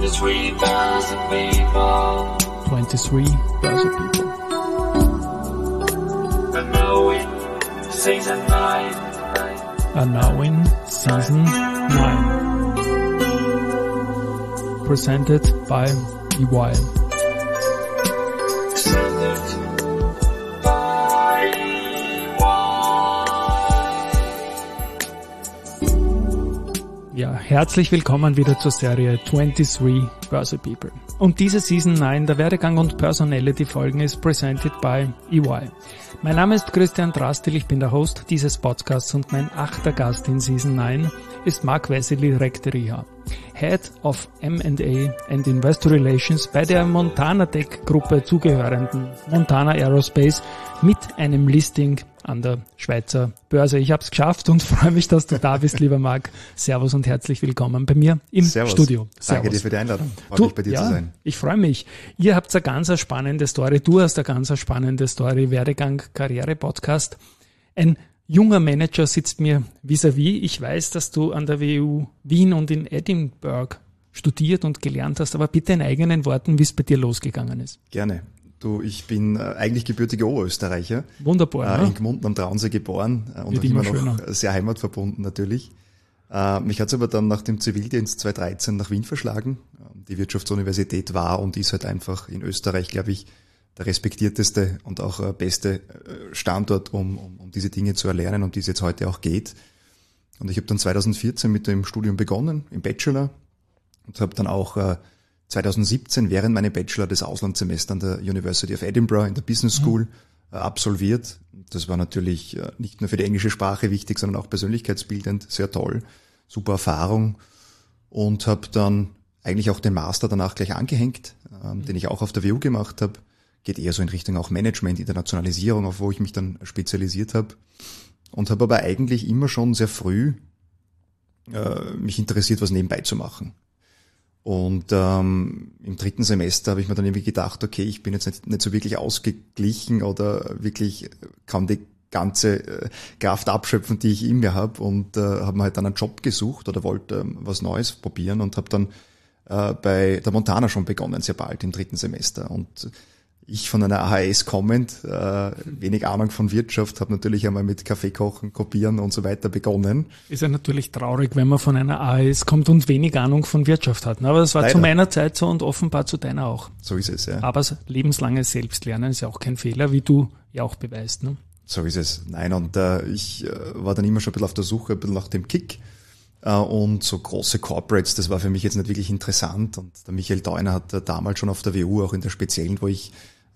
23,000 people. 23,000 people. And now in season 9. And now in season 9. Presented by EY. Ja, herzlich willkommen wieder zur Serie 23,000 People. Und diese Season 9 der Werdegang und Personality Folgen ist presented by EY. Mein Name ist Christian Drastil, ich bin der Host dieses Podcasts und mein 8. Gast in Season 9 ist Mark Vesely Recteria, Head of M&A and Investor Relations bei der Montana Tech Gruppe zugehörenden Montana Aerospace mit einem Listing an der Schweizer Börse. Ich habe es geschafft und freue mich, dass du da bist, lieber Marc. Servus und herzlich willkommen bei mir im Studio. Servus. Danke dir für die Einladung. Freue mich, bei dir zu sein. Ich freue mich. Ihr habt eine ganz spannende Story. Du hast eine ganz spannende Story. Werdegang, Karriere, Podcast. Ein junger Manager sitzt mir vis-à-vis. Ich weiß, dass du an der WU Wien und in Edinburgh studiert und gelernt hast, aber bitte in eigenen Worten, wie es bei dir losgegangen ist. Gerne. Ich bin eigentlich gebürtiger Oberösterreicher. Wunderbar. In Gmunden am Traunsee geboren und auch immer noch sehr heimatverbunden natürlich. Mich hat es aber dann nach dem Zivildienst 2013 nach Wien verschlagen. Die Wirtschaftsuniversität war und ist halt einfach in Österreich, glaube ich, der respektierteste und auch beste Standort, um diese Dinge zu erlernen, um die es jetzt heute auch geht. Und ich habe dann 2014 mit dem Studium begonnen, im Bachelor, und habe dann auch 2017 während meinem Bachelor das Auslandssemester an der University of Edinburgh in der Business School absolviert. Das war natürlich nicht nur für die englische Sprache wichtig, sondern auch persönlichkeitsbildend, sehr toll, super Erfahrung, und habe dann eigentlich auch den Master danach gleich angehängt, den ich auch auf der WU gemacht habe. Geht eher so in Richtung auch Management, Internationalisierung, auf wo ich mich dann spezialisiert habe, und habe aber eigentlich immer schon sehr früh mich interessiert, was nebenbei zu machen. Und im 3. Semester habe ich mir dann irgendwie gedacht, okay, ich bin jetzt nicht so wirklich ausgeglichen oder wirklich kann die ganze Kraft abschöpfen, die ich in mir habe, und habe mir halt dann einen Job gesucht oder wollte was Neues probieren und habe dann bei der Montana schon begonnen, sehr bald im 3. Semester. Und ich von einer AHS kommend, wenig Ahnung von Wirtschaft, habe natürlich einmal mit Kaffee kochen, kopieren und so weiter begonnen. Ist ja natürlich traurig, wenn man von einer AHS kommt und wenig Ahnung von Wirtschaft hat. Aber das war leider zu meiner Zeit so und offenbar zu deiner auch. So ist es, ja. Aber lebenslanges Selbstlernen ist ja auch kein Fehler, wie du ja auch beweist, ne? So ist es. Nein, und ich war dann immer schon ein bisschen auf der Suche, ein bisschen nach dem Kick. Und so große Corporates, das war für mich jetzt nicht wirklich interessant. Und der Michael Theuner hat damals schon auf der WU, auch in der Speziellen, wo ich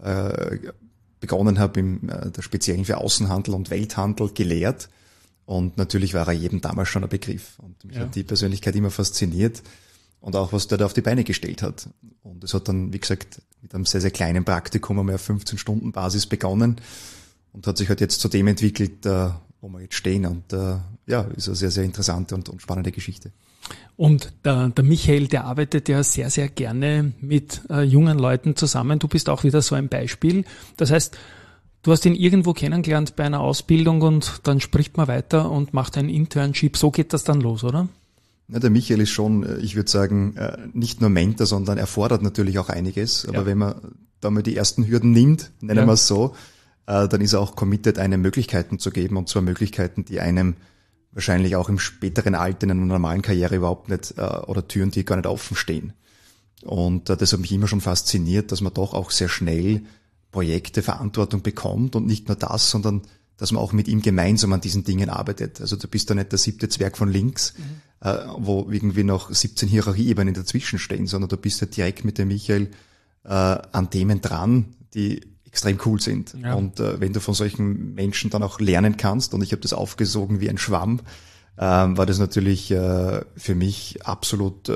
begonnen habe, der Speziellen für Außenhandel und Welthandel, gelehrt. Und natürlich war er jedem damals schon ein Begriff. Und mich hat die Persönlichkeit immer fasziniert und auch, was der da auf die Beine gestellt hat. Und es hat dann, wie gesagt, mit einem sehr, sehr kleinen Praktikum einmal auf 15-Stunden-Basis begonnen und hat sich halt jetzt zu dem entwickelt, wo wir jetzt stehen. Und ist eine sehr, sehr interessante und spannende Geschichte. Und der Michael, der arbeitet ja sehr, sehr gerne mit jungen Leuten zusammen. Du bist auch wieder so ein Beispiel. Das heißt, du hast ihn irgendwo kennengelernt bei einer Ausbildung und dann spricht man weiter und macht ein Internship. So geht das dann los, oder? Ja, der Michael ist schon, ich würde sagen, nicht nur Mentor, sondern er fordert natürlich auch einiges. Aber wenn man da mal die ersten Hürden nimmt, nennen wir es so, dann ist er auch committed, einem Möglichkeiten zu geben, und zwar Möglichkeiten, die einem wahrscheinlich auch im späteren Alter in einer normalen Karriere überhaupt nicht, oder Türen, die gar nicht offen stehen. Und das hat mich immer schon fasziniert, dass man doch auch sehr schnell Projekte, Verantwortung bekommt, und nicht nur das, sondern dass man auch mit ihm gemeinsam an diesen Dingen arbeitet. Also du bist da nicht der 7. Zwerg von links, wo irgendwie noch 17 Hierarchieebenen dazwischen stehen, sondern du bist ja direkt mit dem Michael an Themen dran, die extrem cool sind. Ja. Und wenn du von solchen Menschen dann auch lernen kannst, und ich habe das aufgesogen wie ein Schwamm, war das natürlich für mich absolut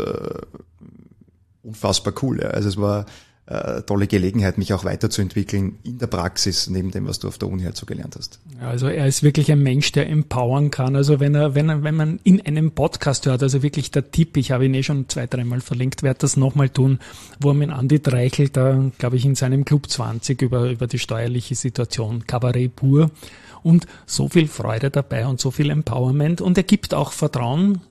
unfassbar cool. Ja. Also es war tolle Gelegenheit, mich auch weiterzuentwickeln in der Praxis, neben dem, was du auf der Uni halt so gelernt hast. Ja, also er ist wirklich ein Mensch, der empowern kann. Also wenn man in einem Podcast hört, also wirklich der Tipp, ich habe ihn schon 2-3 Mal verlinkt, werde das nochmal tun, wo er mit Andi Dreichel da, glaube ich, in seinem Club 20 über die steuerliche Situation, Kabarett pur, und so viel Freude dabei und so viel Empowerment, und er gibt auch Vertrauen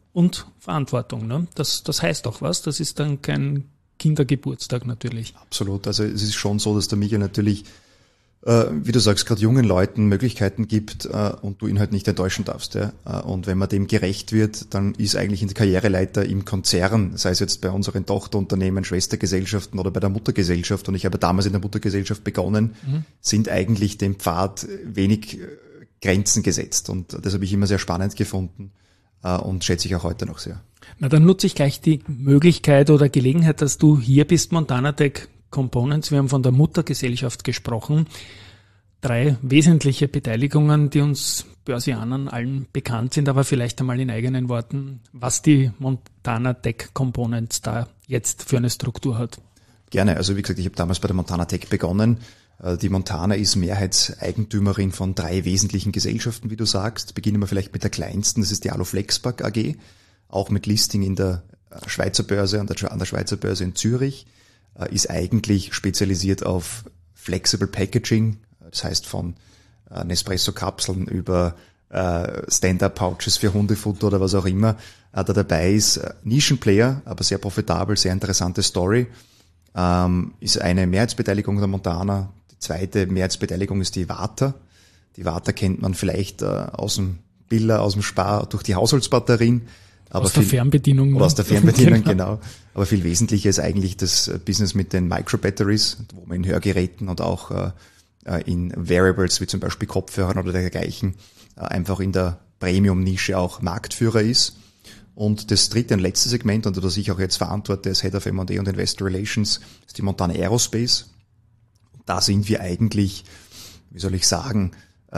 und Verantwortung. Ne? Das heißt auch was, das ist dann kein Kindergeburtstag natürlich. Absolut, also es ist schon so, dass der Miguel natürlich, wie du sagst, gerade jungen Leuten Möglichkeiten gibt und du ihn halt nicht enttäuschen darfst. Ja? Und wenn man dem gerecht wird, dann ist eigentlich in der Karriereleiter im Konzern, sei es jetzt bei unseren Tochterunternehmen, Schwestergesellschaften oder bei der Muttergesellschaft, und ich habe damals in der Muttergesellschaft begonnen, sind eigentlich dem Pfad wenig Grenzen gesetzt. Und das habe ich immer sehr spannend gefunden und schätze ich auch heute noch sehr. Na, dann nutze ich gleich die Möglichkeit oder Gelegenheit, dass du hier bist, Montana Tech Components. Wir haben von der Muttergesellschaft gesprochen. 3 wesentliche Beteiligungen, die uns Börsianern allen bekannt sind, aber vielleicht einmal in eigenen Worten, was die Montana Tech Components da jetzt für eine Struktur hat. Gerne. Also wie gesagt, ich habe damals bei der Montana Tech begonnen. Die Montana ist Mehrheitseigentümerin von 3 wesentlichen Gesellschaften, wie du sagst. Beginnen wir vielleicht mit der kleinsten, das ist die Aluflexpack AG, auch mit Listing in der Schweizer Börse, an der Schweizer Börse in Zürich. Ist eigentlich spezialisiert auf Flexible Packaging, das heißt von Nespresso-Kapseln über Stand-Up-Pouches für Hundefutter oder was auch immer da dabei ist. Nischenplayer, aber sehr profitabel, sehr interessante Story. Ist eine Mehrheitsbeteiligung der Montana. Die zweite Mehrheitsbeteiligung ist die Varta. Die Varta kennt man vielleicht aus dem Biller, aus dem Spar, durch die Haushaltsbatterien. Aber aus der Fernbedienung. Oder aus der Fernbedienung, genau. Aber viel wesentlicher ist eigentlich das Business mit den Micro-Batteries, wo man in Hörgeräten und auch in Variables, wie zum Beispiel Kopfhörern oder dergleichen, einfach in der Premium-Nische auch Marktführer ist. Und das dritte und letzte Segment, und das ich auch jetzt verantworte als Head of M&A und Investor Relations, ist die Montana Aerospace. Und da sind wir eigentlich, wie soll ich sagen,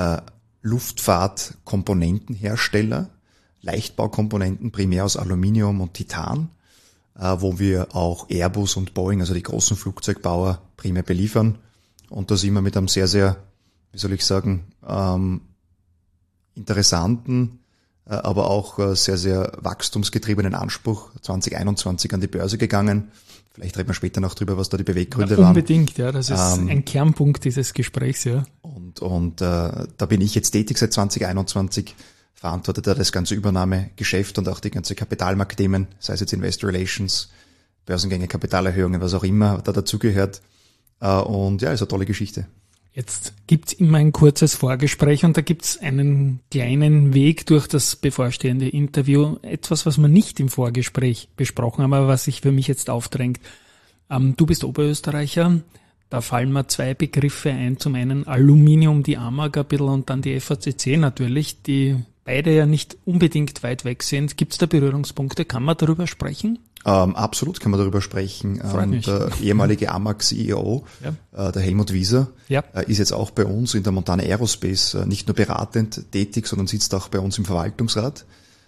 Luftfahrtkomponentenhersteller, Leichtbaukomponenten primär aus Aluminium und Titan, wo wir auch Airbus und Boeing, also die großen Flugzeugbauer, primär beliefern. Und da sind wir mit einem sehr, sehr, wie soll ich sagen, interessanten, aber auch sehr, sehr wachstumsgetriebenen Anspruch 2021 an die Börse gegangen. Vielleicht reden wir später noch drüber, was da die Beweggründe waren. Unbedingt, ja, das ist ein Kernpunkt dieses Gesprächs, ja. Und da bin ich jetzt tätig seit 2021, verantwortet er das ganze Übernahmegeschäft und auch die ganze Kapitalmarktthemen, sei es jetzt Investor Relations, Börsengänge, Kapitalerhöhungen, was auch immer da dazugehört. Und ja, ist eine tolle Geschichte. Jetzt gibt's immer ein kurzes Vorgespräch und da gibt's einen kleinen Weg durch das bevorstehende Interview. Etwas, was wir nicht im Vorgespräch besprochen haben, aber was sich für mich jetzt aufdrängt. Du bist Oberösterreicher. Da fallen mir 2 Begriffe ein. Zum einen Aluminium, die AMAG ein bisschen und dann die FACC natürlich, die beide ja nicht unbedingt weit weg sind. Gibt's da Berührungspunkte? Kann man darüber sprechen? Absolut kann man darüber sprechen. Der ehemalige AMAG-CEO, der Helmut Wieser, ist jetzt auch bei uns in der Montana Aerospace nicht nur beratend tätig, sondern sitzt auch bei uns im Verwaltungsrat.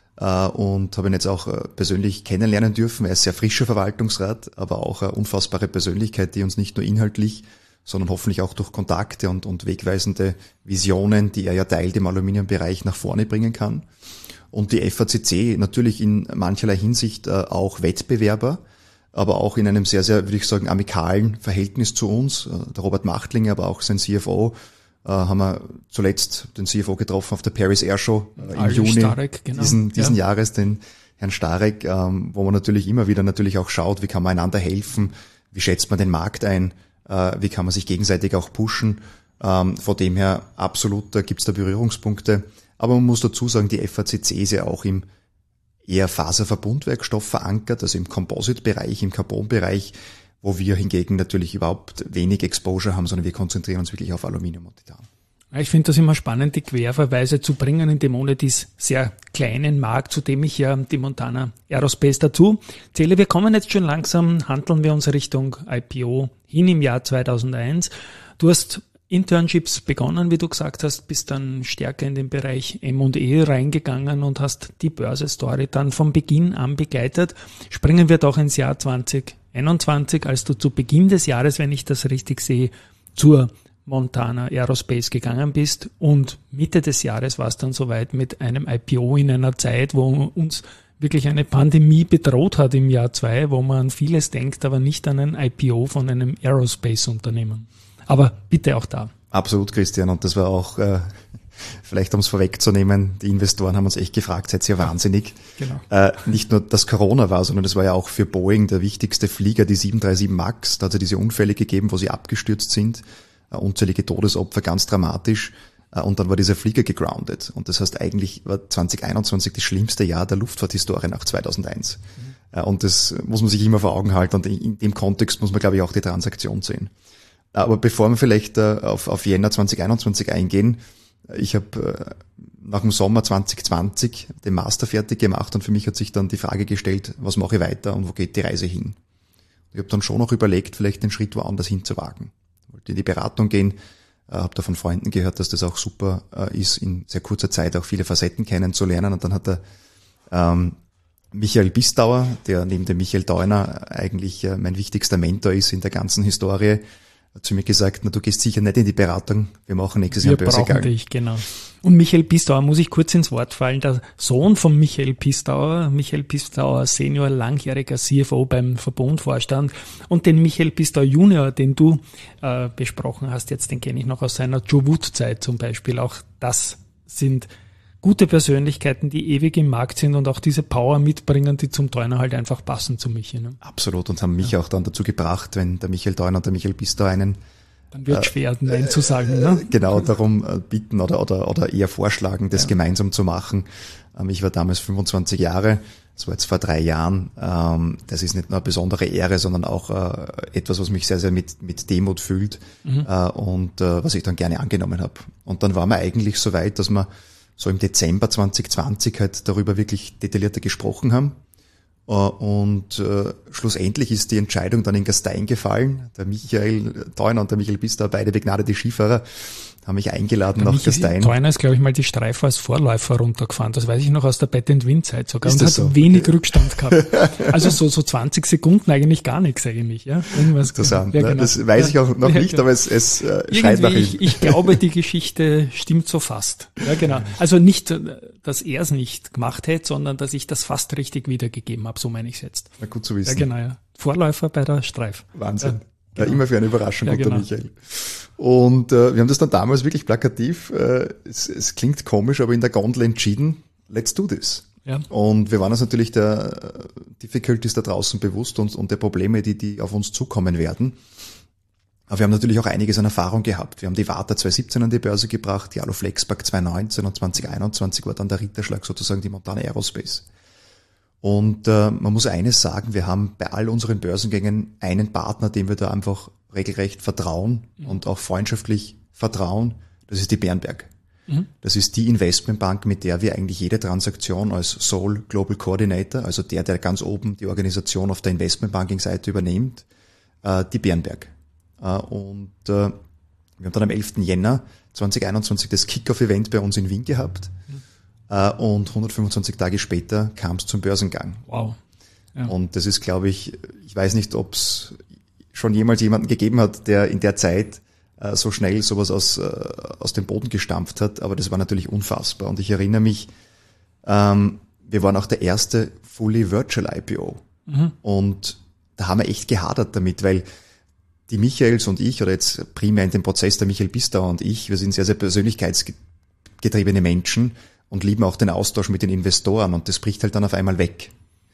Und habe ihn jetzt auch persönlich kennenlernen dürfen. Er ist sehr frischer Verwaltungsrat, aber auch eine unfassbare Persönlichkeit, die uns nicht nur inhaltlich, sondern hoffentlich auch durch Kontakte und wegweisende Visionen, die er ja teilt im Aluminiumbereich, nach vorne bringen kann. Und die FACC natürlich in mancherlei Hinsicht auch Wettbewerber, aber auch in einem sehr, sehr, würde ich sagen, amikalen Verhältnis zu uns. Der Robert Machtlinger, aber auch sein CFO, haben wir zuletzt den CFO getroffen auf der Paris Air Show im Juni Starek, genau. diesen Jahres, den Herrn Starek, wo man natürlich immer wieder natürlich auch schaut, wie kann man einander helfen, wie schätzt man den Markt ein, wie kann man sich gegenseitig auch pushen. Von dem her absolut, da gibt's da Berührungspunkte. Aber man muss dazu sagen, die FACC ist ja auch im eher Faserverbundwerkstoff verankert, also im Composite-Bereich, im Carbon-Bereich, wo wir hingegen natürlich überhaupt wenig Exposure haben, sondern wir konzentrieren uns wirklich auf Aluminium und Titan. Ich finde das immer spannend, die Querverweise zu bringen in dem ohne dies sehr kleinen Markt, zu dem ich ja die Montana Aerospace dazu zähle. Wir kommen jetzt schon langsam, handeln wir uns Richtung IPO hin im Jahr 2001. Du hast Internships begonnen, wie du gesagt hast, bist dann stärker in den Bereich M&A reingegangen und hast die Börse-Story dann von Beginn an begleitet. Springen wir doch ins Jahr 2021, als du zu Beginn des Jahres, wenn ich das richtig sehe, zur Montana Aerospace gegangen bist und Mitte des Jahres war es dann soweit mit einem IPO in einer Zeit, wo uns wirklich eine Pandemie bedroht hat im Jahr 2, wo man an vieles denkt, aber nicht an ein IPO von einem Aerospace-Unternehmen. Aber bitte auch da. Absolut, Christian. Und das war auch Vielleicht um es vorwegzunehmen, die Investoren haben uns echt gefragt, seid ihr wahnsinnig? Genau. Nicht nur, dass Corona war, sondern das war ja auch für Boeing der wichtigste Flieger, die 737 MAX. Da hat es diese Unfälle gegeben, wo sie abgestürzt sind, unzählige Todesopfer, ganz dramatisch. Und dann war dieser Flieger gegroundet. Und das heißt, eigentlich war 2021 das schlimmste Jahr der Luftfahrthistorie nach 2001. Und das muss man sich immer vor Augen halten. Und in dem Kontext muss man, glaube ich, auch die Transaktion sehen. Aber bevor wir vielleicht auf Jänner 2021 eingehen, ich habe nach dem Sommer 2020 den Master fertig gemacht und für mich hat sich dann die Frage gestellt, was mache ich weiter und wo geht die Reise hin? Ich habe dann schon noch überlegt, vielleicht den Schritt woanders hin zu wagen. Ich wollte in die Beratung gehen, habe da von Freunden gehört, dass das auch super ist, in sehr kurzer Zeit auch viele Facetten kennenzulernen. Und dann hat der Michael Bistauer, der neben dem Michael Deuner eigentlich mein wichtigster Mentor ist in der ganzen Historie, hat zu mir gesagt, na, du gehst sicher nicht in die Beratung, wir machen nächstes Jahr Börsegang. Wir brauchen dich, genau. Und Michael Bistauer, muss ich kurz ins Wort fallen, der Sohn von Michael Bistauer Senior, langjähriger CFO beim Verbundvorstand, und den Michael Bistauer Junior, den du besprochen hast, jetzt den kenne ich noch aus seiner Joe Wood-Zeit zum Beispiel. Auch das sind gute Persönlichkeiten, die ewig im Markt sind und auch diese Power mitbringen, die zum Deuner halt einfach passen zu Michi. Ne? Absolut, und haben mich auch dann dazu gebracht, wenn der Michael Deuner und der Michael Bistauer einen dann wird schwer, Nein zu sagen. Ne? Genau, darum bitten oder eher vorschlagen, das gemeinsam zu machen. Ich war damals 25 Jahre, das war jetzt vor 3 Jahren. Das ist nicht nur eine besondere Ehre, sondern auch etwas, was mich sehr, sehr mit Demut füllt und was ich dann gerne angenommen habe. Und dann waren wir eigentlich so weit, dass wir so im Dezember 2020 halt darüber wirklich detaillierter gesprochen haben. Und schlussendlich ist die Entscheidung dann in Gastein gefallen. Der Michael Deuner und der Michael Bistauer, beide begnadete Skifahrer, haben mich eingeladen nach Gastein. Deuner ist, glaube ich, mal die Streife als Vorläufer runtergefahren. Das weiß ich noch aus der Bet-and-Win-Zeit sogar. Ist und hat so? Wenig Rückstand gehabt. Also so 20 Sekunden eigentlich gar nichts eigentlich. Ja? Irgendwas interessant. Ja, genau. Das weiß ich auch noch nicht, aber es schreit nach ihm. Ich glaube, die Geschichte stimmt so fast. Ja, genau. Also nicht, dass er es nicht gemacht hätte, sondern dass ich das fast richtig wiedergegeben habe. So meine ich es jetzt. Na, gut zu wissen. Ja, genau. Ja. Vorläufer bei der Streif. Wahnsinn. Ja, genau. Immer für eine Überraschung, unter Michael. Und wir haben das dann damals wirklich plakativ, es klingt komisch, aber in der Gondel entschieden, let's do this. Ja. Und wir waren uns natürlich der Difficulties da draußen bewusst und der Probleme, die auf uns zukommen werden. Aber wir haben natürlich auch einiges an Erfahrung gehabt. Wir haben die Warta 2017 an die Börse gebracht, die Aluflexpack 2019 und 2021 war dann der Ritterschlag sozusagen die Montana Aerospace. Und man muss eines sagen, wir haben bei all unseren Börsengängen einen Partner, dem wir da einfach regelrecht vertrauen und auch freundschaftlich vertrauen. Das ist die Bärenberg. Das ist die Investmentbank, mit der wir eigentlich jede Transaktion als Sole Global Coordinator, also der ganz oben die Organisation auf der Investmentbanking-Seite übernimmt, die Bärenberg. Und wir haben dann am 11. Jänner 2021 das Kick-Off-Event bei uns in Wien gehabt. Und 125 Tage später kam es zum Börsengang. Wow. Ja. Und das ist, glaube ich weiß nicht, ob es schon jemals jemanden gegeben hat, der in der Zeit so schnell sowas aus dem Boden gestampft hat, aber das war natürlich unfassbar. Und ich erinnere mich, wir waren auch der erste fully virtual IPO. Und da haben wir echt gehadert damit, weil die Michaels und ich, oder jetzt primär in dem Prozess der Michael Bistauer und ich, wir sind sehr, sehr persönlichkeitsgetriebene Menschen und lieben auch den Austausch mit den Investoren, und das bricht halt dann auf einmal weg.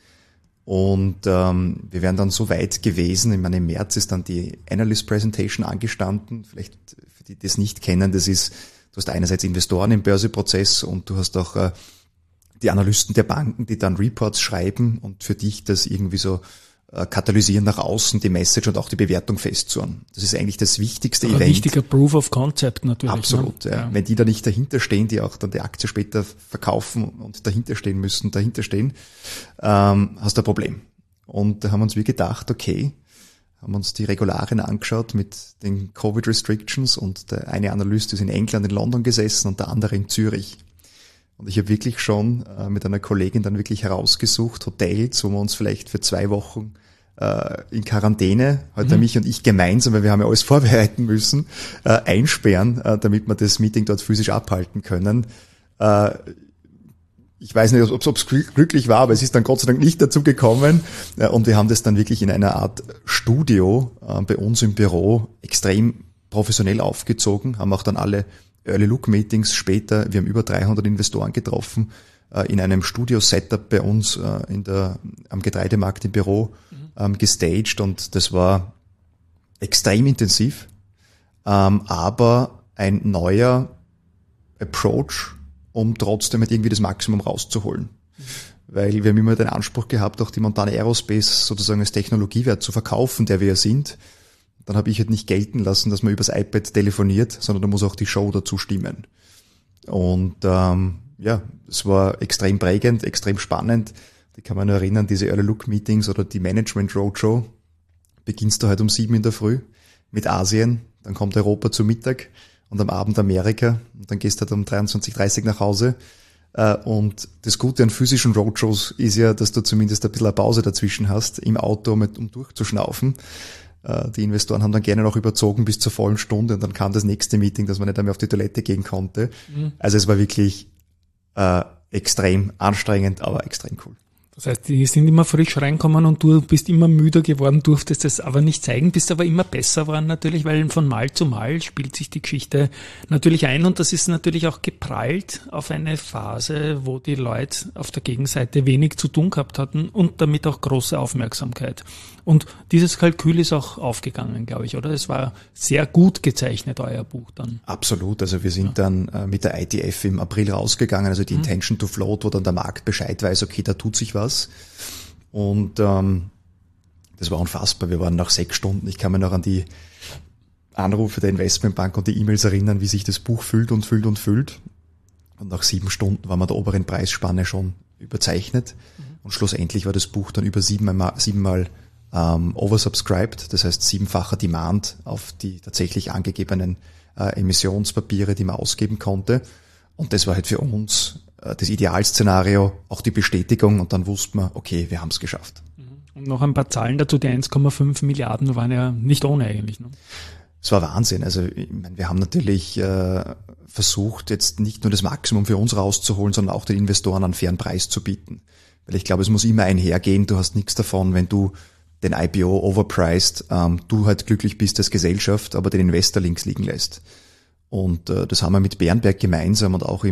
Und wir wären dann so weit gewesen, ich meine, im März ist dann die Analyst Presentation angestanden, vielleicht für die das nicht kennen, das ist, du hast einerseits Investoren im Börseprozess und du hast auch die Analysten der Banken, die dann Reports schreiben und für dich das irgendwie so katalysieren nach außen, die Message und auch die Bewertung festzurren. Das ist eigentlich das wichtigste Event. Ein wichtiger Proof of Concept natürlich. Absolut, ne? Ja. Wenn die da nicht dahinter stehen, die auch dann die Aktie später verkaufen und dahinter stehen, hast du ein Problem. Und da haben uns wir gedacht, okay, haben uns die Regularien angeschaut mit den Covid-Restrictions, und der eine Analyst ist in England, in London gesessen und der andere in Zürich. Und ich habe wirklich schon mit einer Kollegin dann wirklich herausgesucht, Hotels, wo wir uns vielleicht für 2 Wochen in Quarantäne, heute mich und ich gemeinsam, weil wir haben ja alles vorbereiten müssen, einsperren, damit wir das Meeting dort physisch abhalten können. Ich weiß nicht, ob es glücklich war, aber es ist dann Gott sei Dank nicht dazu gekommen. Und wir haben das dann wirklich in einer Art Studio bei uns im Büro extrem professionell aufgezogen, haben auch dann alle Early Look Meetings später, wir haben über 300 Investoren getroffen, in einem Studio-Setup bei uns am Getreidemarkt im Büro gestaged, und das war extrem intensiv, aber ein neuer Approach, um trotzdem halt irgendwie das Maximum rauszuholen. Weil wir haben immer den Anspruch gehabt, auch die Montana Aerospace sozusagen als Technologiewert zu verkaufen, der wir ja sind. Dann habe ich halt nicht gelten lassen, dass man übers iPad telefoniert, sondern da muss auch die Show dazu stimmen. Und es war extrem prägend, extrem spannend. Ich kann mich nur erinnern, diese Early Look Meetings oder die Management Roadshow, beginnst du halt um 7 in der Früh mit Asien, dann kommt Europa zu Mittag und am Abend Amerika, und dann gehst du halt um 23:30 nach Hause. Und das Gute an physischen Roadshows ist ja, dass du zumindest ein bisschen eine Pause dazwischen hast, im Auto, um durchzuschnaufen. Die Investoren haben dann gerne noch überzogen bis zur vollen Stunde, und dann kam das nächste Meeting, dass man nicht mehr auf die Toilette gehen konnte. Also es war wirklich extrem anstrengend, aber extrem cool. Das heißt, die sind immer frisch reinkommen und du bist immer müder geworden, durftest es aber nicht zeigen, bist aber immer besser geworden natürlich, weil von Mal zu Mal spielt sich die Geschichte natürlich ein, und das ist natürlich auch geprallt auf eine Phase, wo die Leute auf der Gegenseite wenig zu tun gehabt hatten und damit auch große Aufmerksamkeit. Und dieses Kalkül ist auch aufgegangen, glaube ich, oder? Es war sehr gut gezeichnet, euer Buch dann. Absolut, also wir sind dann mit der ITF im April rausgegangen, also die Intention to Float, wo dann der Markt Bescheid weiß, okay, da tut sich was. Und das war unfassbar. Wir waren nach 6 Stunden, ich kann mich noch an die Anrufe der Investmentbank und die E-Mails erinnern, wie sich das Buch füllt und füllt und füllt. Und nach 7 Stunden waren wir der oberen Preisspanne schon überzeichnet. Und schlussendlich war das Buch dann über 7-mal oversubscribed, das heißt 7-facher Demand auf die tatsächlich angegebenen Emissionspapiere, die man ausgeben konnte. Und das war halt für uns das Idealszenario, auch die Bestätigung, und dann wusste man, okay, wir haben es geschafft. Und noch ein paar Zahlen dazu, die 1,5 Milliarden waren ja nicht ohne eigentlich. Ne? Es war Wahnsinn. Also ich meine, wir haben natürlich versucht, jetzt nicht nur das Maximum für uns rauszuholen, sondern auch den Investoren einen fairen Preis zu bieten. Weil ich glaube, es muss immer einhergehen, du hast nichts davon, wenn du den IPO overpriced, du halt glücklich bist als Gesellschaft, aber den Investor links liegen lässt. Und das haben wir mit Bärenberg gemeinsam und auch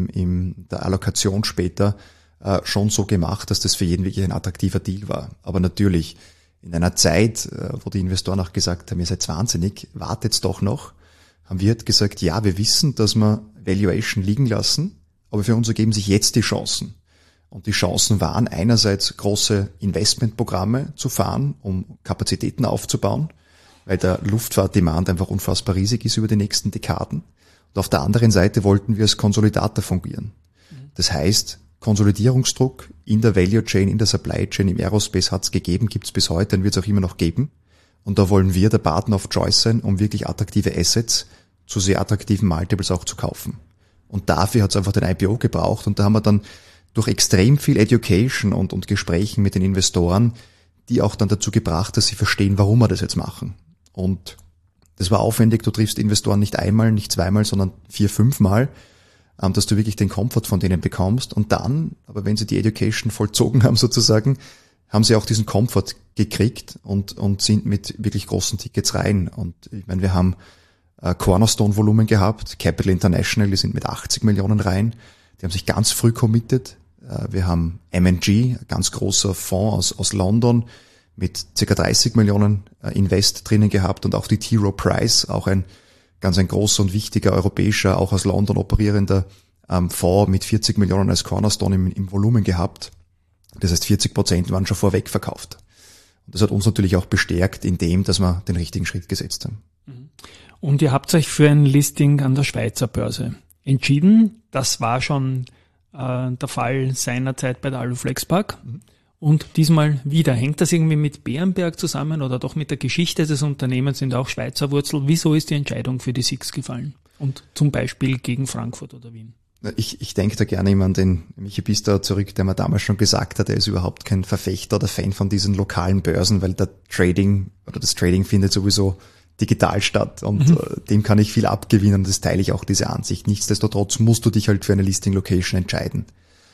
in der Allokation später schon so gemacht, dass das für jeden wirklich ein attraktiver Deal war. Aber natürlich, in einer Zeit, wo die Investoren auch gesagt haben, ihr seid wahnsinnig, wartet's doch noch, haben wir halt gesagt, ja, wir wissen, dass wir Valuation liegen lassen, aber für uns ergeben sich jetzt die Chancen. Und die Chancen waren einerseits große Investmentprogramme zu fahren, um Kapazitäten aufzubauen, weil der Luftfahrtdemand einfach unfassbar riesig ist über die nächsten Dekaden. Und auf der anderen Seite wollten wir als Konsolidator fungieren. Das heißt, Konsolidierungsdruck in der Value Chain, in der Supply Chain, im Aerospace hat es gegeben, gibt es bis heute und wird es auch immer noch geben. Und da wollen wir der Partner of Choice sein, um wirklich attraktive Assets zu sehr attraktiven Multiples auch zu kaufen. Und dafür hat es einfach den IPO gebraucht, und da haben wir dann durch extrem viel Education und Gesprächen mit den Investoren, die auch dann dazu gebracht, dass sie verstehen, warum wir das jetzt machen. Und das war aufwendig, du triffst Investoren nicht einmal, nicht zweimal, sondern 4, 5 Mal, dass du wirklich den Comfort von denen bekommst. Und dann, aber wenn sie die Education vollzogen haben sozusagen, haben sie auch diesen Comfort gekriegt und sind mit wirklich großen Tickets rein. Und ich meine, wir haben Cornerstone-Volumen gehabt, Capital International, die sind mit 80 Millionen rein, die haben sich ganz früh committed. Wir haben M&G, ein ganz großer Fonds aus London, mit ca. 30 Millionen Invest drinnen gehabt, und auch die T. Rowe Price, auch ein großer und wichtiger europäischer, auch aus London operierender Fonds mit 40 Millionen als Cornerstone im Volumen gehabt. Das heißt, 40% waren schon vorweg verkauft. Und das hat uns natürlich auch bestärkt in dem, dass wir den richtigen Schritt gesetzt haben. Und ihr habt euch für ein Listing an der Schweizer Börse entschieden. Das war schon der Fall seinerzeit bei der Aluflex Park. Und diesmal wieder. Hängt das irgendwie mit Bärenberg zusammen oder doch mit der Geschichte des Unternehmens, sind auch Schweizer Wurzel? Wieso ist die Entscheidung für die SIX gefallen? Und zum Beispiel gegen Frankfurt oder Wien? Ich denke da gerne immer an den Michi Bister zurück, der mir damals schon gesagt hat, er ist überhaupt kein Verfechter oder Fan von diesen lokalen Börsen, weil das Trading findet sowieso digital statt, und dem kann ich viel abgewinnen, und das teile ich auch, diese Ansicht. Nichtsdestotrotz musst du dich halt für eine Listing-Location entscheiden.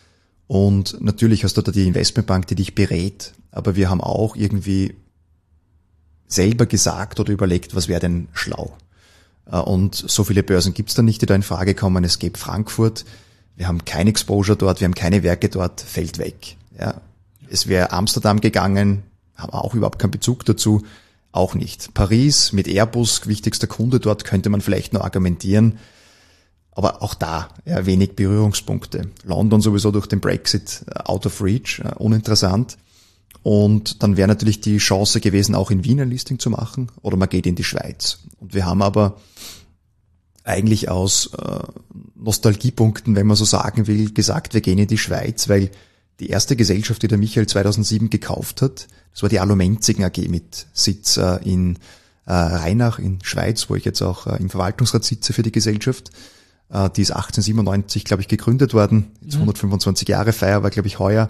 Und natürlich hast du da die Investmentbank, die dich berät, aber wir haben auch irgendwie selber gesagt oder überlegt, was wäre denn schlau. Und so viele Börsen gibt's da nicht, die da in Frage kommen. Es gibt Frankfurt, wir haben kein Exposure dort, wir haben keine Werke dort, fällt weg. Ja. Es wäre Amsterdam gegangen, haben auch überhaupt keinen Bezug dazu, auch nicht. Paris mit Airbus, wichtigster Kunde dort, könnte man vielleicht noch argumentieren, aber auch da wenig Berührungspunkte. London sowieso durch den Brexit out of reach, uninteressant. Und dann wäre natürlich die Chance gewesen, auch in Wien ein Listing zu machen, oder man geht in die Schweiz. Und wir haben aber eigentlich aus Nostalgiepunkten, wenn man so sagen will, gesagt, wir gehen in die Schweiz, weil die erste Gesellschaft, die der Michael 2007 gekauft hat, das war die Alumenzigen AG mit Sitz in Rheinach in Schweiz, wo ich jetzt auch im Verwaltungsrat sitze für die Gesellschaft. Die ist 1897, glaube ich, gegründet worden. Jetzt 125 Jahre Feier war, glaube ich, heuer.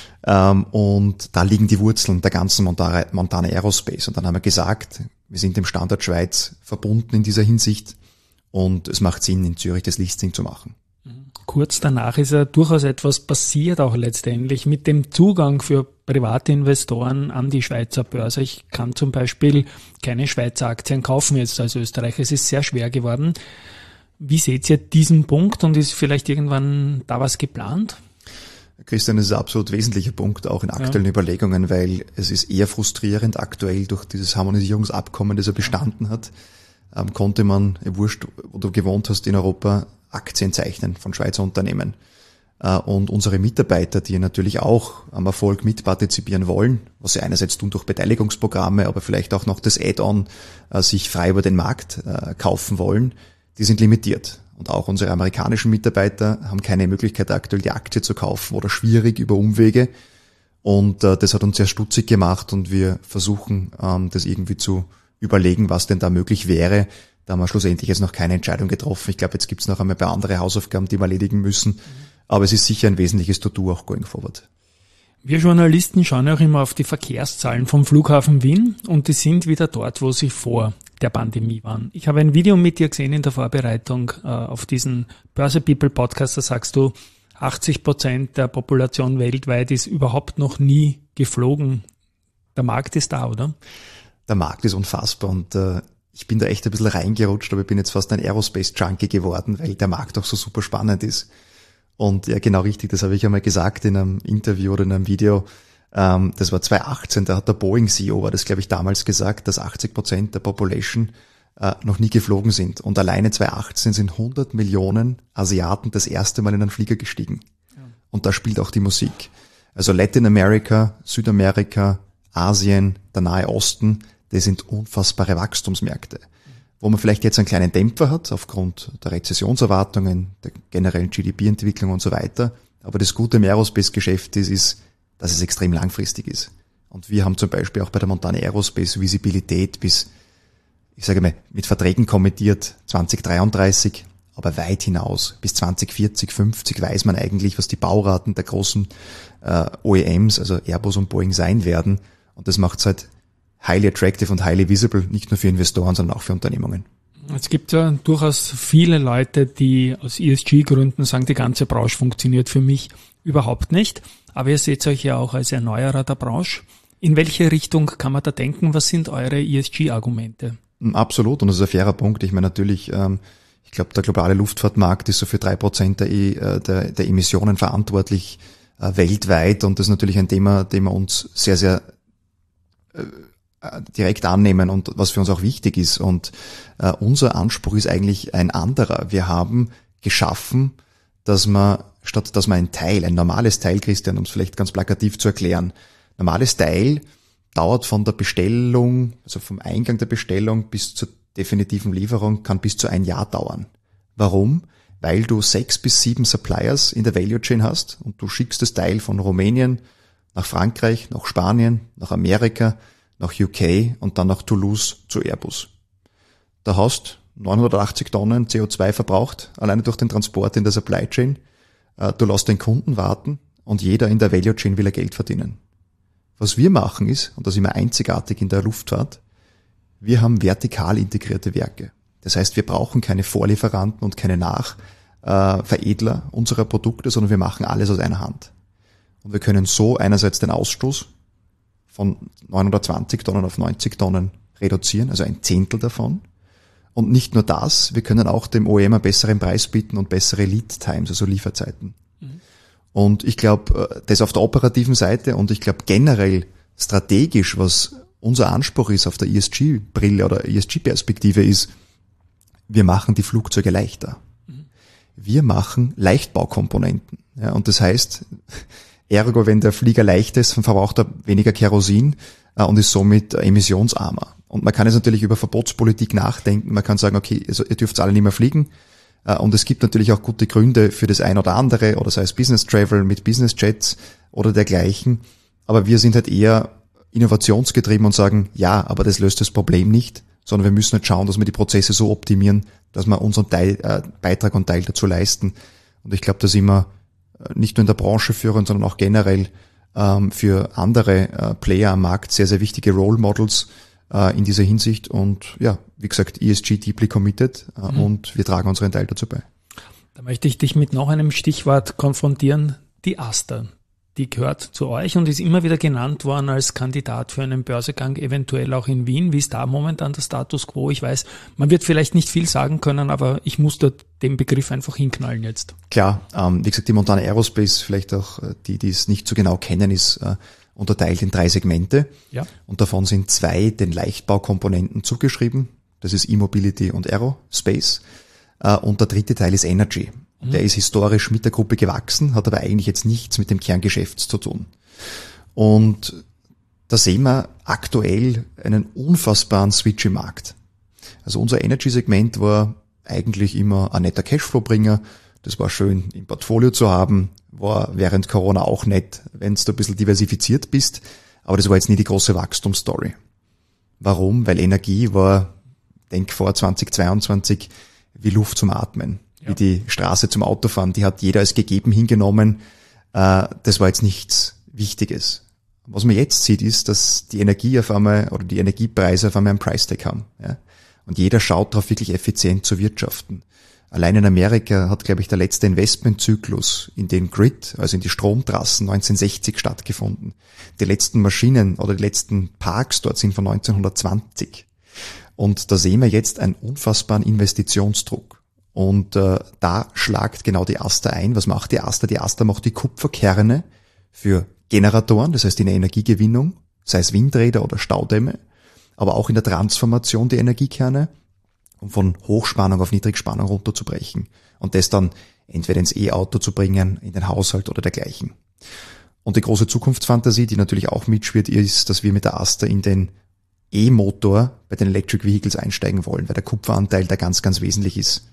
Und da liegen die Wurzeln der ganzen Montana Aerospace. Und dann haben wir gesagt, wir sind dem Standort Schweiz verbunden in dieser Hinsicht. Und es macht Sinn, in Zürich das Listing zu machen. Kurz danach ist ja durchaus etwas passiert, auch letztendlich mit dem Zugang für private Investoren an die Schweizer Börse. Ich kann zum Beispiel keine Schweizer Aktien kaufen jetzt als Österreicher. Es ist sehr schwer geworden. Wie seht ihr diesen Punkt und ist vielleicht irgendwann da was geplant? Christian, das ist ein absolut wesentlicher Punkt, auch in aktuellen Überlegungen, weil es ist eher frustrierend aktuell durch dieses Harmonisierungsabkommen, das er bestanden hat, konnte man, wurscht, wo du gewohnt hast in Europa, Aktien zeichnen von Schweizer Unternehmen. Und unsere Mitarbeiter, die natürlich auch am Erfolg mitpartizipieren wollen, was sie einerseits tun durch Beteiligungsprogramme, aber vielleicht auch noch das Add-on sich frei über den Markt kaufen wollen, die sind limitiert. Und auch unsere amerikanischen Mitarbeiter haben keine Möglichkeit aktuell die Aktie zu kaufen oder schwierig über Umwege. Und das hat uns sehr stutzig gemacht und wir versuchen, das irgendwie zu überlegen, was denn da möglich wäre. Da haben wir schlussendlich jetzt noch keine Entscheidung getroffen. Ich glaube, jetzt gibt es noch einmal ein paar andere Hausaufgaben, die wir erledigen müssen. Aber es ist sicher ein wesentliches To-Do auch going forward. Wir Journalisten schauen auch immer auf die Verkehrszahlen vom Flughafen Wien und die sind wieder dort, wo sie vor der Pandemie waren. Ich habe ein Video mit dir gesehen in der Vorbereitung auf diesen Börse People Podcast. Da sagst du, 80% der Population weltweit ist überhaupt noch nie geflogen. Der Markt ist da, oder? Der Markt ist unfassbar und ich bin da echt ein bisschen reingerutscht, aber ich bin jetzt fast ein Aerospace-Junkie geworden, weil der Markt auch so super spannend ist. Und ja, genau richtig, das habe ich einmal gesagt in einem Interview oder in einem Video. Das war 2018, da hat der Boeing-CEO, war das glaube ich damals gesagt, dass 80% der Population noch nie geflogen sind. Und alleine 2018 sind 100 Millionen Asiaten das erste Mal in einen Flieger gestiegen. Ja. Und da spielt auch die Musik. Also Latin America, Südamerika, Asien, der Nahe Osten, das sind unfassbare Wachstumsmärkte. Wo man vielleicht jetzt einen kleinen Dämpfer hat, aufgrund der Rezessionserwartungen, der generellen GDP-Entwicklung und so weiter. Aber das Gute im Aerospace-Geschäft ist, dass es extrem langfristig ist. Und wir haben zum Beispiel auch bei der Montana Aerospace Visibilität bis, ich sage mal, mit Verträgen kommentiert 2033, aber weit hinaus. Bis 2040, 50 weiß man eigentlich, was die Bauraten der großen OEMs, also Airbus und Boeing sein werden. Und das macht es halt highly attractive und highly visible, nicht nur für Investoren, sondern auch für Unternehmungen. Es gibt ja durchaus viele Leute, die aus ESG-Gründen sagen, die ganze Branche funktioniert für mich überhaupt nicht. Aber ihr seht euch ja auch als Erneuerer der Branche. In welche Richtung kann man da denken? Was sind eure ESG-Argumente? Absolut, und das ist ein fairer Punkt. Ich meine natürlich, ich glaube, der globale Luftfahrtmarkt ist so für 3% der Emissionen verantwortlich weltweit. Und das ist natürlich ein Thema, dem wir uns sehr, sehr direkt annehmen und was für uns auch wichtig ist. Und unser Anspruch ist eigentlich ein anderer. Wir haben geschaffen, dass man, statt dass man ein normales Teil, Christian, um es vielleicht ganz plakativ zu erklären, normales Teil dauert von der Bestellung, also vom Eingang der Bestellung bis zur definitiven Lieferung, kann bis zu ein Jahr dauern. Warum? Weil du 6 bis 7 Suppliers in der Value Chain hast und du schickst das Teil von Rumänien nach Frankreich, nach Spanien, nach Amerika, nach UK und dann nach Toulouse zu Airbus. Da hast 980 Tonnen CO2 verbraucht, alleine durch den Transport in der Supply Chain. Du lässt den Kunden warten und jeder in der Value Chain will Geld verdienen. Was wir machen ist, und das ist immer einzigartig in der Luftfahrt, wir haben vertikal integrierte Werke. Das heißt, wir brauchen keine Vorlieferanten und keine Nachveredler unserer Produkte, sondern wir machen alles aus einer Hand. Und wir können so einerseits den Ausstoß von 920 Tonnen auf 90 Tonnen reduzieren, also ein Zehntel davon. Und nicht nur das, wir können auch dem OEM einen besseren Preis bieten und bessere Lead Times, also Lieferzeiten. Und ich glaube, das auf der operativen Seite und ich glaube generell strategisch, was unser Anspruch ist auf der ESG-Brille oder ESG-Perspektive ist, wir machen die Flugzeuge leichter. Wir machen Leichtbaukomponenten. Ja, und das heißt, ergo, wenn der Flieger leicht ist, dann verbraucht er weniger Kerosin und ist somit emissionsarmer. Und man kann jetzt natürlich über Verbotspolitik nachdenken. Man kann sagen, okay, also ihr dürft alle nicht mehr fliegen. Und es gibt natürlich auch gute Gründe für das ein oder andere, oder sei es Business Travel mit Business Jets oder dergleichen. Aber wir sind halt eher innovationsgetrieben und sagen, ja, aber das löst das Problem nicht, sondern wir müssen halt schauen, dass wir die Prozesse so optimieren, dass wir unseren Beitrag und Teil dazu leisten. Und ich glaube, da sind wir nicht nur in der Branche führend, sondern auch generell für andere Player am Markt sehr, sehr wichtige Role Models in dieser Hinsicht. Und ja, wie gesagt, ESG deeply committed und wir tragen unseren Teil dazu bei. Da möchte ich dich mit noch einem Stichwort konfrontieren, die Aster. Die gehört zu euch und ist immer wieder genannt worden als Kandidat für einen Börsegang, eventuell auch in Wien. Wie ist da momentan der Status quo? Ich weiß, man wird vielleicht nicht viel sagen können, aber ich muss da den Begriff einfach hinknallen jetzt. Klar, wie gesagt, die Montana Aerospace, vielleicht auch die es nicht so genau kennen, ist unterteilt in 3 Segmente. Ja. Und davon sind 2 den Leichtbaukomponenten zugeschrieben. Das ist E-Mobility und Aerospace. Und der 3. Teil ist Energy. Der ist historisch mit der Gruppe gewachsen, hat aber eigentlich jetzt nichts mit dem Kerngeschäft zu tun. Und da sehen wir aktuell einen unfassbaren Switch im Markt. Also unser Energy-Segment war eigentlich immer ein netter Cashflow-Bringer. Das war schön im Portfolio zu haben, war während Corona auch nett, wenn du ein bisschen diversifiziert bist. Aber das war jetzt nie die große Wachstumsstory. Warum? Weil Energie war, denk vor 2022, wie Luft zum Atmen. Wie die Straße zum Autofahren, die hat jeder als gegeben hingenommen. Das war jetzt nichts Wichtiges. Was man jetzt sieht, ist, dass die Energie auf einmal oder die Energiepreise auf einmal einen Price-Tag haben. Ja? Und jeder schaut darauf, wirklich effizient zu wirtschaften. Allein in Amerika hat, glaube ich, der letzte Investmentzyklus in den Grid, also in die Stromtrassen, 1960 stattgefunden. Die letzten Maschinen oder die letzten Parks dort sind von 1920. Und da sehen wir jetzt einen unfassbaren Investitionsdruck. Und da schlagt genau die Aster ein. Was macht die Aster? Die Aster macht die Kupferkerne für Generatoren, das heißt in der Energiegewinnung, sei es Windräder oder Staudämme, aber auch in der Transformation der Energiekerne, um von Hochspannung auf Niedrigspannung runterzubrechen und das dann entweder ins E-Auto zu bringen, in den Haushalt oder dergleichen. Und die große Zukunftsfantasie, die natürlich auch mitschwirrt, ist, dass wir mit der Aster in den E-Motor bei den Electric Vehicles einsteigen wollen, weil der Kupferanteil da ganz, ganz wesentlich ist.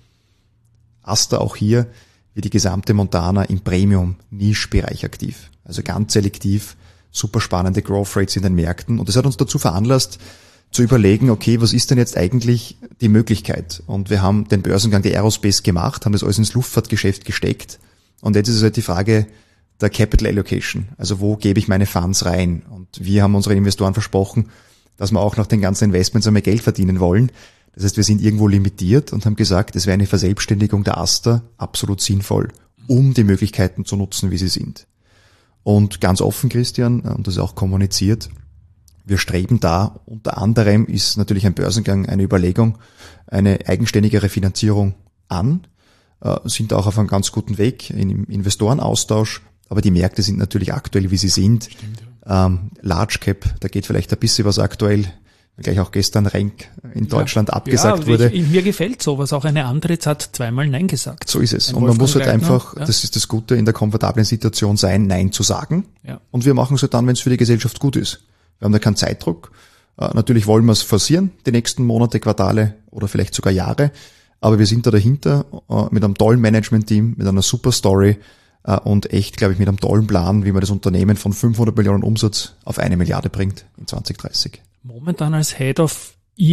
Aster auch hier wie die gesamte Montana im Premium-Niche-Bereich aktiv. Also ganz selektiv, super spannende Growth Rates in den Märkten. Und das hat uns dazu veranlasst, zu überlegen, okay, was ist denn jetzt eigentlich die Möglichkeit? Und wir haben den Börsengang der Aerospace gemacht, haben das alles ins Luftfahrtgeschäft gesteckt. Und jetzt ist es halt die Frage der Capital Allocation. Also wo gebe ich meine Funds rein? Und wir haben unseren Investoren versprochen, dass wir auch nach den ganzen Investments einmal Geld verdienen wollen. Das heißt, wir sind irgendwo limitiert und haben gesagt, es wäre eine Verselbstständigung der Aster absolut sinnvoll, um die Möglichkeiten zu nutzen, wie sie sind. Und ganz offen, Christian, und das ist auch kommuniziert, wir streben da, unter anderem ist natürlich ein Börsengang eine Überlegung, eine eigenständigere Finanzierung an, sind auch auf einem ganz guten Weg im Investorenaustausch, aber die Märkte sind natürlich aktuell, wie sie sind. Stimmt, ja. Large Cap, da geht vielleicht ein bisschen was aktuell, gleich auch gestern Renk in Deutschland abgesagt wurde. Mir gefällt sowas. Auch eine Andritz hat 2-mal Nein gesagt. So ist es. Und man muss halt einfach, das ist das Gute, in der komfortablen Situation sein, Nein zu sagen. Ja. Und wir machen es halt dann, wenn es für die Gesellschaft gut ist. Wir haben da keinen Zeitdruck. Natürlich wollen wir es forcieren, die nächsten Monate, Quartale oder vielleicht sogar Jahre. Aber wir sind da dahinter mit einem tollen Management-Team, mit einer super Story und echt, glaube ich, mit einem tollen Plan, wie man das Unternehmen von 500 Millionen Umsatz auf 1 Milliarde bringt in 2030. Momentan als Head of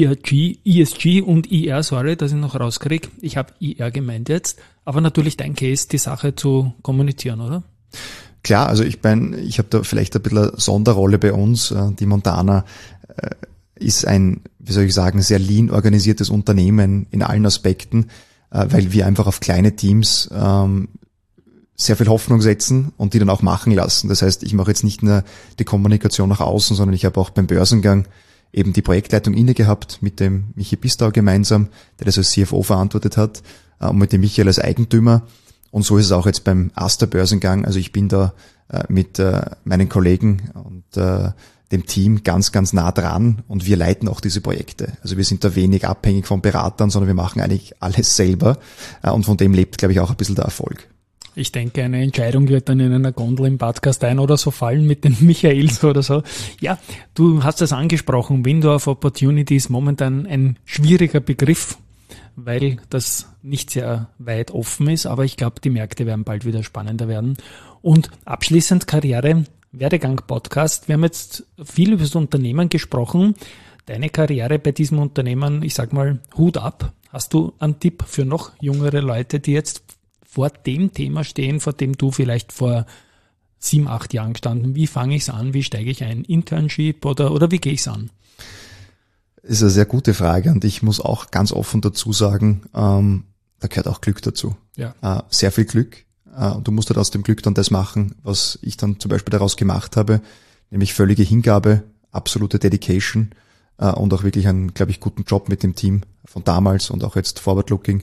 ESG und IR, sorry, dass ich noch rauskriege. Ich habe IR gemeint jetzt, aber natürlich dein Case, die Sache zu kommunizieren, oder? Klar, also ich habe da vielleicht ein bisschen eine Sonderrolle bei uns. Die Montana ist ein, wie soll ich sagen, sehr lean organisiertes Unternehmen in allen Aspekten, weil wir einfach auf kleine Teams sehr viel Hoffnung setzen und die dann auch machen lassen. Das heißt, ich mache jetzt nicht nur die Kommunikation nach außen, sondern ich habe auch beim Börsengang eben die Projektleitung inne gehabt mit dem Michi Bistau gemeinsam, der das als CFO verantwortet hat, und mit dem Michael als Eigentümer. Und so ist es auch jetzt beim Aster Börsengang. Also ich bin da mit meinen Kollegen und dem Team ganz, ganz nah dran und wir leiten auch diese Projekte. Also wir sind da wenig abhängig von Beratern, sondern wir machen eigentlich alles selber und von dem lebt, glaube ich, auch ein bisschen der Erfolg. Ich denke, eine Entscheidung wird dann in einer Gondel im Bad Gastein oder so fallen mit den Michaels oder so. Ja, du hast es angesprochen, Window of Opportunity ist momentan ein schwieriger Begriff, weil das nicht sehr weit offen ist, aber ich glaube, die Märkte werden bald wieder spannender werden. Und abschließend Karriere, Werdegang-Podcast. Wir haben jetzt viel über das Unternehmen gesprochen. Deine Karriere bei diesem Unternehmen, ich sag mal, Hut ab. Hast du einen Tipp für noch jüngere Leute, die jetzt vor dem Thema stehen, vor dem du vielleicht vor 7, 8 Jahren gestanden? Wie fange ich es an? Wie steige ich ein? Internship oder wie gehe ich es an? Das ist eine sehr gute Frage und ich muss auch ganz offen dazu sagen, da gehört auch Glück dazu. Ja. Sehr viel Glück. Und du musst halt aus dem Glück dann das machen, was ich dann zum Beispiel daraus gemacht habe, nämlich völlige Hingabe, absolute Dedication und auch wirklich einen, glaube ich, guten Job mit dem Team von damals und auch jetzt forward-looking.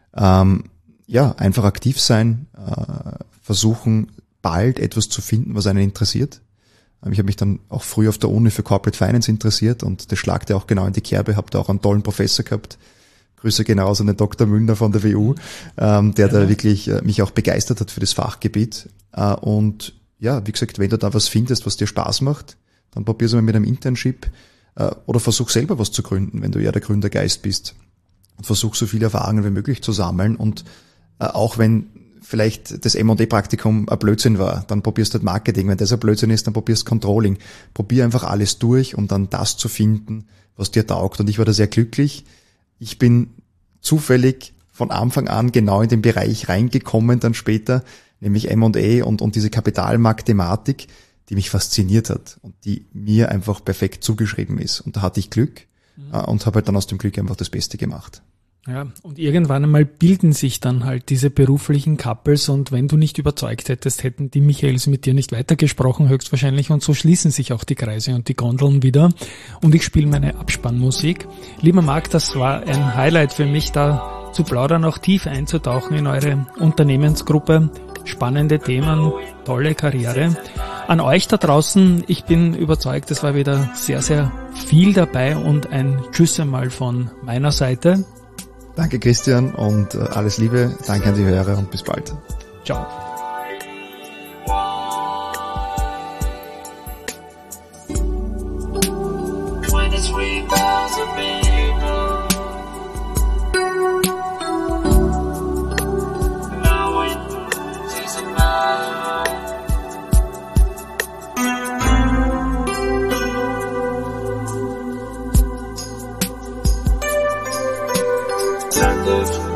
Einfach aktiv sein, versuchen bald etwas zu finden, was einen interessiert. Ich habe mich dann auch früh auf der Uni für Corporate Finance interessiert und das schlagte auch genau in die Kerbe, habe da auch einen tollen Professor gehabt. Grüße genauso an den Dr. Müllner von der WU, der da wirklich mich auch begeistert hat für das Fachgebiet. Und ja, wie gesagt, wenn du da was findest, was dir Spaß macht, dann probier's mal mit einem Internship oder versuch selber was zu gründen, wenn du ja der Gründergeist bist. Und versuch so viele Erfahrungen wie möglich zu sammeln und auch wenn vielleicht das M&A-Praktikum ein Blödsinn war, dann probierst du halt Marketing. Wenn das ein Blödsinn ist, dann probierst du Controlling. Probier einfach alles durch, um dann das zu finden, was dir taugt. Und ich war da sehr glücklich. Ich bin zufällig von Anfang an genau in den Bereich reingekommen dann später, nämlich M&A und diese Kapitalmarkt-Thematik, die mich fasziniert hat und die mir einfach perfekt zugeschrieben ist. Und da hatte ich Glück und habe halt dann aus dem Glück einfach das Beste gemacht. Ja, und irgendwann einmal bilden sich dann halt diese beruflichen Couples und wenn du nicht überzeugt hättest, hätten die Michaels mit dir nicht weitergesprochen, höchstwahrscheinlich, und so schließen sich auch die Kreise und die Gondeln wieder und ich spiele meine Abspannmusik. Lieber Marc, das war ein Highlight für mich, da zu plaudern, auch tief einzutauchen in eure Unternehmensgruppe, spannende Themen, tolle Karriere. An euch da draußen, ich bin überzeugt, es war wieder sehr, sehr viel dabei und ein Tschüss einmal von meiner Seite. Danke Christian und alles Liebe, danke an die Hörer und bis bald. Ciao. Good.